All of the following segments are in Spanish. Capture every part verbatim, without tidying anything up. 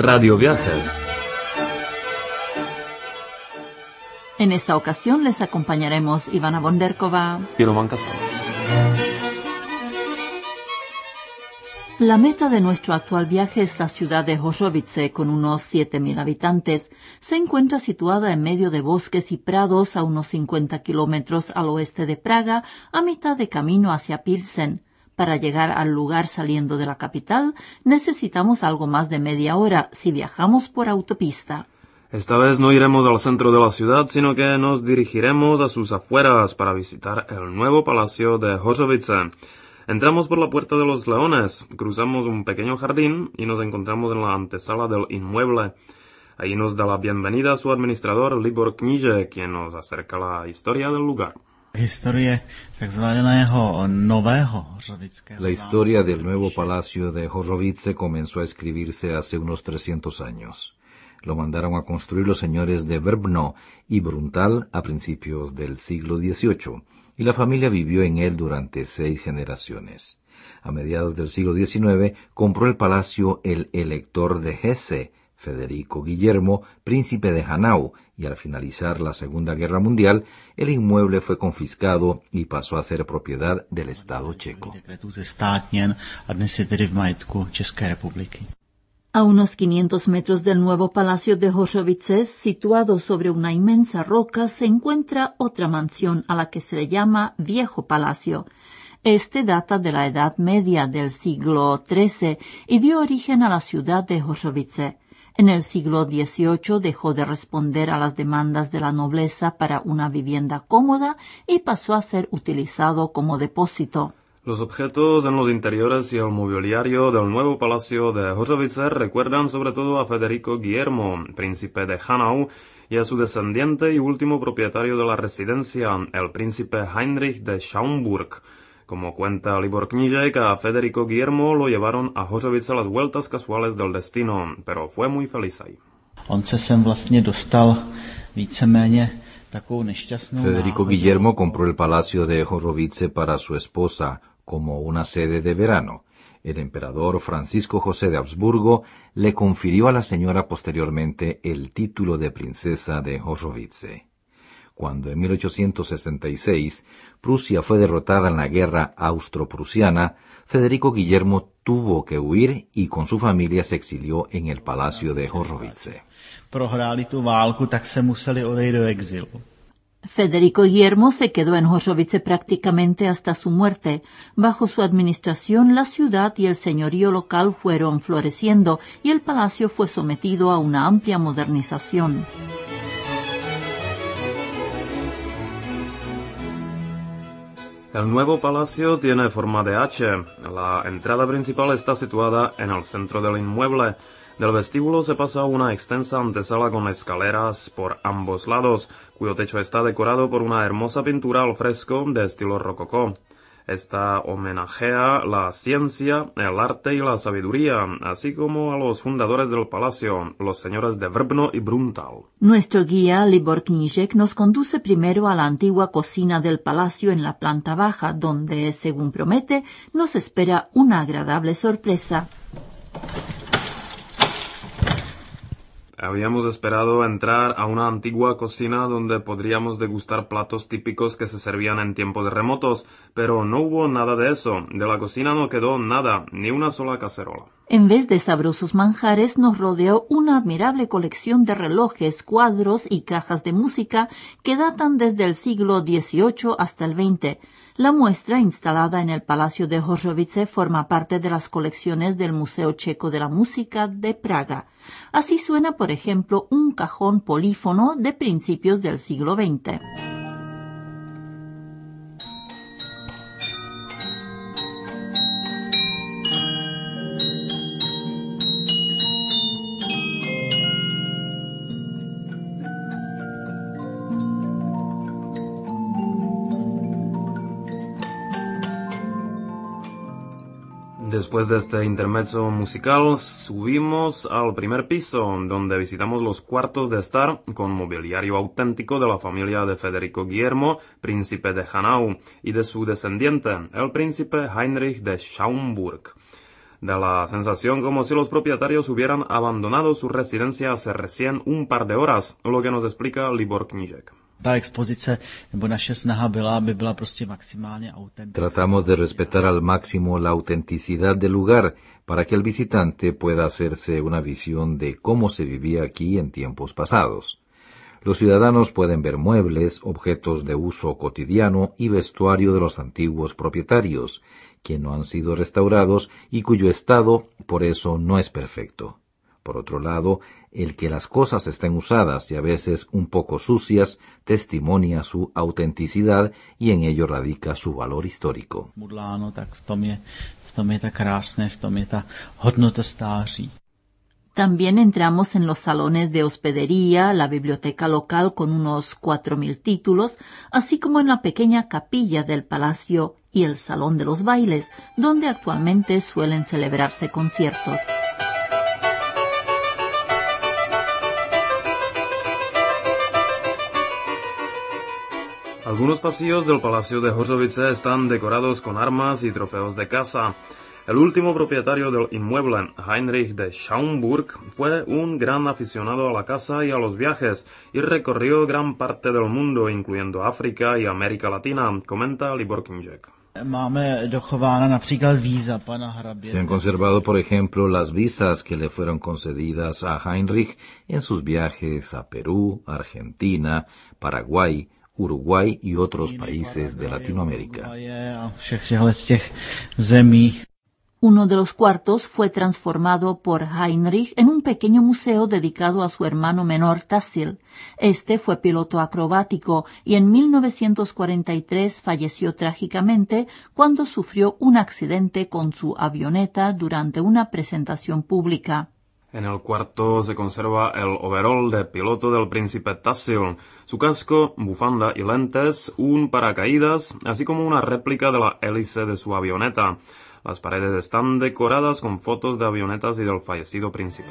Radio Viajes. En esta ocasión les acompañaremos Ivana Bonderkova y Roman Casal. La meta de nuestro actual viaje es la ciudad de Hořovice, con unos siete mil habitantes. Se encuentra situada en medio de bosques y prados a unos cincuenta kilómetros al oeste de Praga, a mitad de camino hacia Pilsen. Para llegar al lugar saliendo de la capital, necesitamos algo más de media hora si viajamos por autopista. Esta vez no iremos al centro de la ciudad, sino que nos dirigiremos a sus afueras para visitar el nuevo palacio de Hořovice. Entramos por la Puerta de los Leones, cruzamos un pequeño jardín y nos encontramos en la antesala del inmueble. Ahí nos da la bienvenida su administrador Libor Knížek, quien nos acerca la historia del lugar. La historia del nuevo palacio de Hořovice comenzó a escribirse hace unos trescientos años. Lo mandaron a construir los señores de Vrbno y Bruntal a principios del siglo dieciocho, y la familia vivió en él durante seis generaciones. A mediados del siglo diecinueve compró el palacio el elector de Hesse, Federico Guillermo, príncipe de Hanau, y al finalizar la Segunda Guerra Mundial, el inmueble fue confiscado y pasó a ser propiedad del Estado checo. A unos quinientos metros del nuevo palacio de Hořovice, situado sobre una inmensa roca, se encuentra otra mansión a la que se le llama Viejo Palacio. Este data de la Edad Media del siglo trece y dio origen a la ciudad de Hořovice. En el siglo dieciocho dejó de responder a las demandas de la nobleza para una vivienda cómoda y pasó a ser utilizado como depósito. Los objetos en los interiores y el mobiliario del nuevo palacio de Hořovice recuerdan sobre todo a Federico Guillermo, príncipe de Hanau, y a su descendiente y último propietario de la residencia, el príncipe Heinrich de Schaumburg. Como cuenta Libor Knížek, a Federico Guillermo lo llevaron a Hořovice las vueltas casuales del destino, pero fue muy feliz ahí. Federico Guillermo compró el palacio de Hořovice para su esposa, como una sede de verano. El emperador Francisco José de Habsburgo le confirió a la señora posteriormente el título de princesa de Hořovice. Cuando en mil ochocientos sesenta y seis Prusia fue derrotada en la guerra austro-prusiana, Federico Guillermo tuvo que huir y con su familia se exilió en el palacio de Hořovice. Federico Guillermo se quedó en Hořovice prácticamente hasta su muerte. Bajo su administración, la ciudad y el señorío local fueron floreciendo y el palacio fue sometido a una amplia modernización. El nuevo palacio tiene forma de H. La entrada principal está situada en el centro del inmueble. Del vestíbulo se pasa a una extensa antesala con escaleras por ambos lados, cuyo techo está decorado por una hermosa pintura al fresco de estilo rococó. Esta homenajea la ciencia, el arte y la sabiduría, así como a los fundadores del palacio, los señores de Vrbno y Bruntal. Nuestro guía, Libor Knížek, nos conduce primero a la antigua cocina del palacio en la planta baja, donde, según promete, nos espera una agradable sorpresa. Habíamos esperado entrar a una antigua cocina donde podríamos degustar platos típicos que se servían en tiempos remotos, pero no hubo nada de eso. De la cocina no quedó nada, ni una sola cacerola. En vez de sabrosos manjares, nos rodeó una admirable colección de relojes, cuadros y cajas de música que datan desde el siglo dieciocho hasta el veinte. La muestra, instalada en el Palacio de Hořovice, forma parte de las colecciones del Museo Checo de la Música de Praga. Así suena, por ejemplo, un cajón polífono de principios del siglo veinte. Después de este intermezzo musical, subimos al primer piso, donde visitamos los cuartos de estar con mobiliario auténtico de la familia de Federico Guillermo, príncipe de Hanau, y de su descendiente, el príncipe Heinrich de Schaumburg. Da la sensación como si los propietarios hubieran abandonado su residencia hace recién un par de horas, lo que nos explica Libor Knížek. Ta expozice nebo naše snaha byla, aby byla prostě maximálně autentická. Tratamos de respetar al máximo la autenticidad del lugar para que el visitante pueda hacerse una visión de cómo se vivía aquí en tiempos pasados. Los ciudadanos pueden ver muebles, objetos de uso cotidiano y vestuario de los antiguos propietarios, que no han sido restaurados y cuyo estado por eso no es perfecto. Por otro lado, el que las cosas estén usadas y a veces un poco sucias testimonia su autenticidad y en ello radica su valor histórico. Mudláno, tak v tom je, v tom je ta krásné, v tom je ta hodnota stáří. También entramos en los salones de hospedería, la biblioteca local con unos cuatro mil títulos, así como en la pequeña capilla del palacio y el salón de los bailes, donde actualmente suelen celebrarse conciertos. Algunos pasillos del Palacio de Hořovice están decorados con armas y trofeos de caza. El último propietario del inmueble, Heinrich de Schaumburg, fue un gran aficionado a la caza y a los viajes y recorrió gran parte del mundo, incluyendo África y América Latina, comenta Libor Knížek. Máme dochována například víza pana hrabě. Se han conservado, por ejemplo, las visas que le fueron concedidas a Heinrich en sus viajes a Perú, Argentina, Paraguay, Uruguay y otros países de Latinoamérica. Uno de los cuartos fue transformado por Heinrich en un pequeño museo dedicado a su hermano menor Tassil. Este fue piloto acrobático y en mil novecientos cuarenta y tres falleció trágicamente cuando sufrió un accidente con su avioneta durante una presentación pública. En el cuarto se conserva el overol de piloto del príncipe Tassil, su casco, bufanda y lentes, un paracaídas, así como una réplica de la hélice de su avioneta. Las paredes están decoradas con fotos de avionetas y del fallecido príncipe.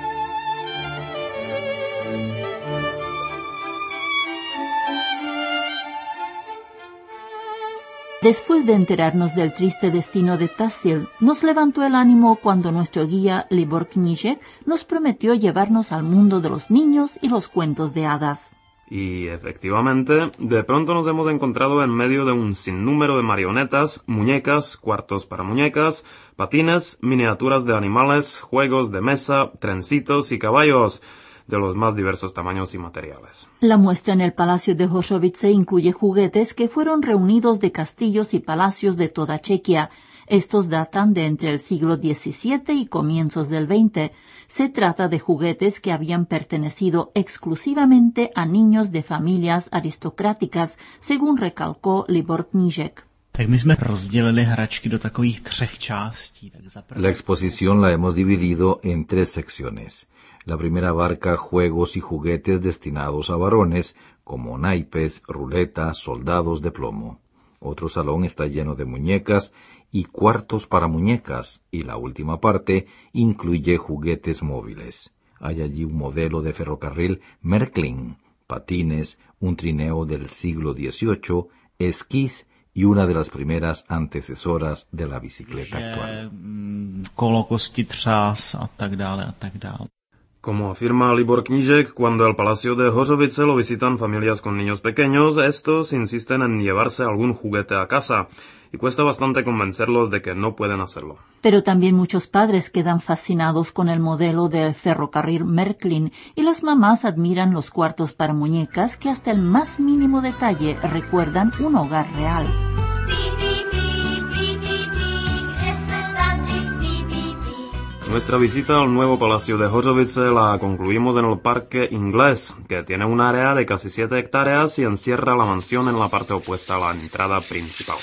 Después de enterarnos del triste destino de Tassil, nos levantó el ánimo cuando nuestro guía Libor Knížek nos prometió llevarnos al mundo de los niños y los cuentos de hadas. Y efectivamente, de pronto nos hemos encontrado en medio de un sinnúmero de marionetas, muñecas, cuartos para muñecas, patines, miniaturas de animales, juegos de mesa, trencitos y caballos, de los más diversos tamaños y materiales. La muestra en el Palacio de Hořovice incluye juguetes que fueron reunidos de castillos y palacios de toda Chequia. Estos datan de entre el siglo diecisiete y comienzos del veinte. Se trata de juguetes que habían pertenecido exclusivamente a niños de familias aristocráticas, según recalcó Libor Knížek. Tak my jsme rozdělili hračky do takových třech částí. Tak za prvé... La exposición la hemos dividido en tres secciones. La primera abarca juegos y juguetes destinados a varones, como naipes, ruletas, soldados de plomo. Otro salón está lleno de muñecas y cuartos para muñecas, y la última parte incluye juguetes móviles. Hay allí un modelo de ferrocarril Märklin, patines, un trineo del siglo dieciocho, esquís y una de las primeras antecesoras de la bicicleta actual. Kolo, kosti, třás a tak dále a tak dále. Como afirma Libor Knížek, cuando el Palacio de Hořovice lo visitan familias con niños pequeños, estos insisten en llevarse algún juguete a casa, y cuesta bastante convencerlos de que no pueden hacerlo. Pero también muchos padres quedan fascinados con el modelo del ferrocarril Märklin, y las mamás admiran los cuartos para muñecas que hasta el más mínimo detalle recuerdan un hogar real. Nuestra visita al nuevo Palacio de Hořovice la concluimos en el Parque Inglés, que tiene un área de casi siete hectáreas y encierra la mansión en la parte opuesta a la entrada principal.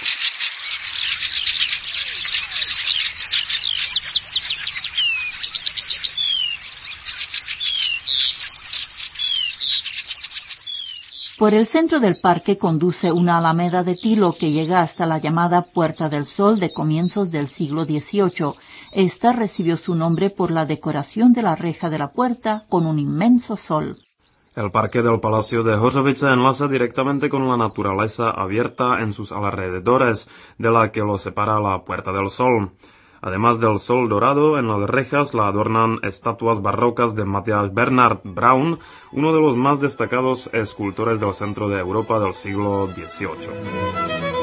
Por el centro del parque conduce una alameda de tilo que llega hasta la llamada Puerta del Sol de comienzos del siglo dieciocho. Esta recibió su nombre por la decoración de la reja de la puerta con un inmenso sol. El parque del Palacio de Hořovice enlaza directamente con la naturaleza abierta en sus alrededores, de la que lo separa la Puerta del Sol. Además del sol dorado, en las rejas la adornan estatuas barrocas de Matthias Bernhard Braun, uno de los más destacados escultores del centro de Europa del siglo dieciocho.